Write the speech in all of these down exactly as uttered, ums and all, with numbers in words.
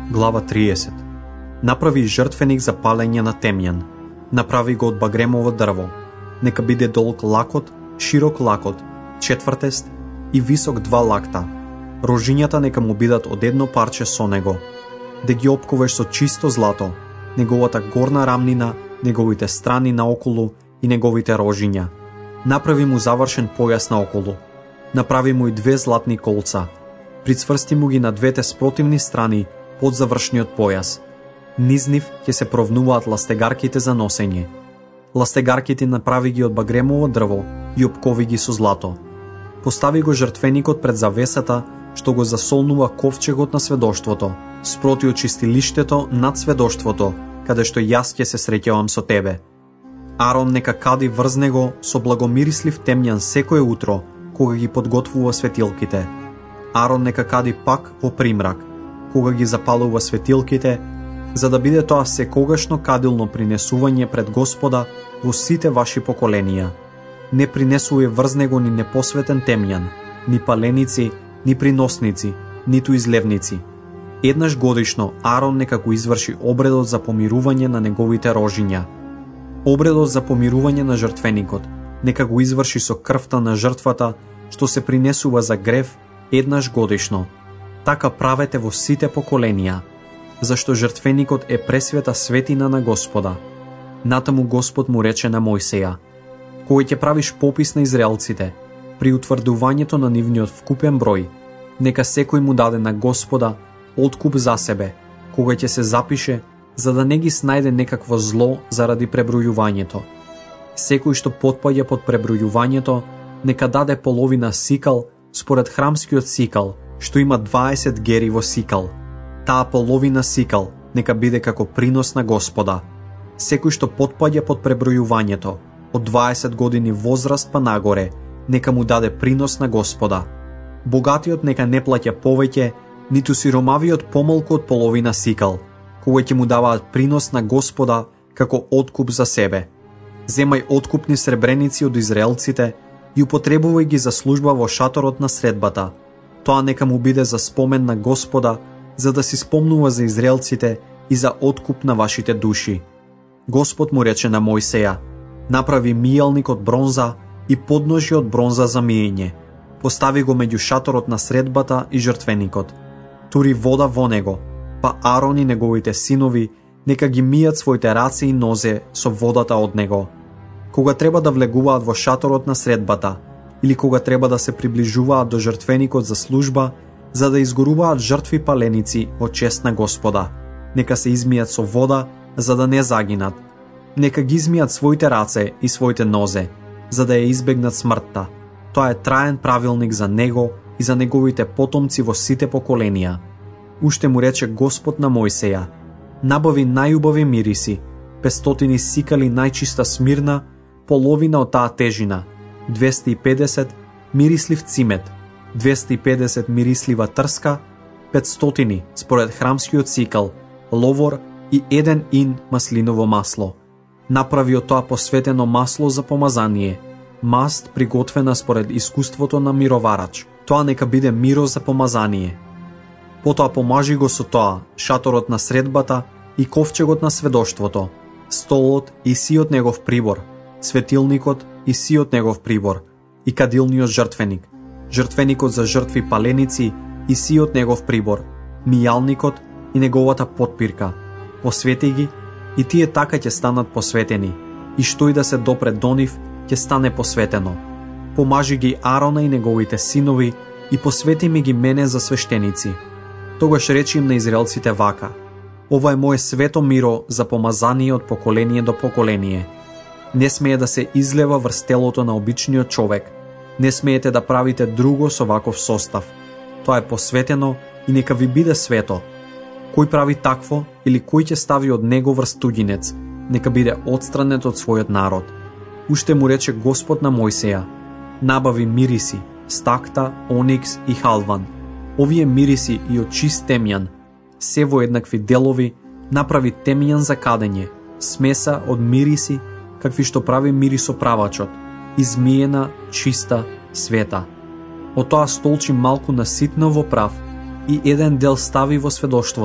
Глава триесет. Направи жртвеник за палење на темјан. Направи го од багремово дрво. Нека биде долг лакот, широк лакот, четвртест и висок два лакта. Рожињата нека му бидат од едно парче со него. Да ги опковеш со чисто злато, неговата горна рамнина, неговите страни наоколу и неговите рожиња. Направи му завршен појас наоколу. Направи му и две златни колца. Прицврсти му ги на двете спротивни страни под завршниот појас. Низ нив ќе се провнуваат ластегарките за носење. Ластегарките направи ги од багремово дрво и опкови ги со злато. Постави го жртвеникот пред завесата, што го засолнува ковчегот на сведоштвото, спроти од чистилиштето над сведоштвото, каде што јас ќе се среќавам со тебе. Арон нека кади врз него со благомирислив темјан секое утро, кога ги подготвува светилките. Арон нека кади пак во примрак, кога ги запалува светилките, за да биде тоа секогашно кадилно принесување пред Господа во сите ваши поколенија. Не принесуе врз него ни непосветен темјан, ни паленици, ни приносници, ниту излевници. Еднаш годишно Арон нека го изврши обредот за помирување на неговите рожиња. Обредот за помирување на жртвеникот нека го изврши со крвта на жртвата, што се принесува за грев еднаш годишно. Така правете во сите поколенија, зашто жртвеникот е пресвета светина на Господа. Натаму Господ му рече на Мојсеја: кога ќе правиш попис на израелците, при утврдувањето на нивниот вкупен број, нека секој му даде на Господа откуп за себе, кога ќе се запише, за да не ги снајде некакво зло заради пребројувањето. Секој што потпаѓа под пребројувањето, нека даде половина сикал според храмскиот сикал, што има дваесет гери во сикал. Таа половина сикал нека биде како принос на Господа. Секој што потпаѓа под пребројувањето, од дваесет години возраст па нагоре, нека му даде принос на Господа. Богатиот нека не плаќа повеќе, ниту сиромавиот помалку од половина сикал, кога ќе му даваат принос на Господа како откуп за себе. Земај откупни сребреници од израелците и употребувај ги за служба во шаторот на средбата. Тоа нека му биде за спомен на Господа, за да си спомнува за израелците и за откуп на вашите души. Господ му рече на Мојсеја: направи мијалник од бронза и подножи од бронза за миење. Постави го меѓу шаторот на средбата и жртвеникот. Тури вода во него, па Арон и неговите синови нека ги мијат своите раце и нозе со водата од него. Кога треба да влегуваат во шаторот на средбата, или кога треба да се приближуваат до жртвеникот за служба, за да изгоруваат жртви паленици во чест на Господа, нека се измијат со вода, за да не загинат. Нека ги измијат своите раце и своите нозе, за да ја избегнат смртта. Тоа е траен правилник за него и за неговите потомци во сите поколенија. Уште му рече Господ на Мојсеја: набави најубави мириси, петстотини сикали најчиста смирна, половина од таа тежина, двесте и педесет мирислив цимет, двесте и педесет мирислива трска, петстотини според храмскиот сикал, ловор и еден ин маслиново масло. Направи од тоа посветено масло за помазание, маст приготвена според искуството на мироварач. Тоа нека биде миро за помазание. Потоа помажи го со тоа шаторот на средбата и ковчегот на сведоштвото, столот и сиот негов прибор, светилникот и сиот негов прибор, и кадилниот жртвеник, жртвеникот за жртви паленици и сиот негов прибор, мијалникот и неговата потпирка. Посвети ги и тие така ќе станат посветени, и што и да се допре до нив ќе стане посветено. Помажи ги Арона и неговите синови и посвети ми ги мене за свештеници. Тогаш речи им на израелците вака: ова е моје свето миро за помазание од поколение до поколение. Не смее да се излева врз телото на обичниот човек. Не смеете да правите друго со ваков состав. Тоа е посветено и нека ви биде свето. Кој прави такво или кој ќе стави од него врз туѓинец, нека биде отстранет од својот народ. Уште му рече Господ на Мојсеја: набави мириси, стакта, оникс и халван. Овие мириси и од чист темјан, се во еднакви делови, направи темјан за кадење, смеса од мириси, какви што прави мирисоправачот, измиена, чиста, света. Од тоа столчи малку наситно во прав и еден дел стави во сведоштвото,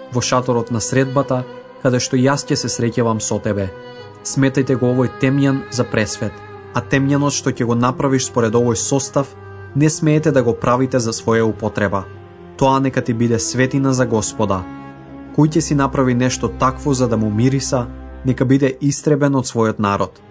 во шаторот на средбата, каде што јас ќе се среќавам со тебе. Сметајте го овој темјан за пресвет, а темјанот што ќе го направиш според овој состав, не смеете да го правите за своја употреба. Тоа нека ти биде светина за Господа. Кој ќе си направи нешто такво за да му мириса, нека биде истребен од својот народ.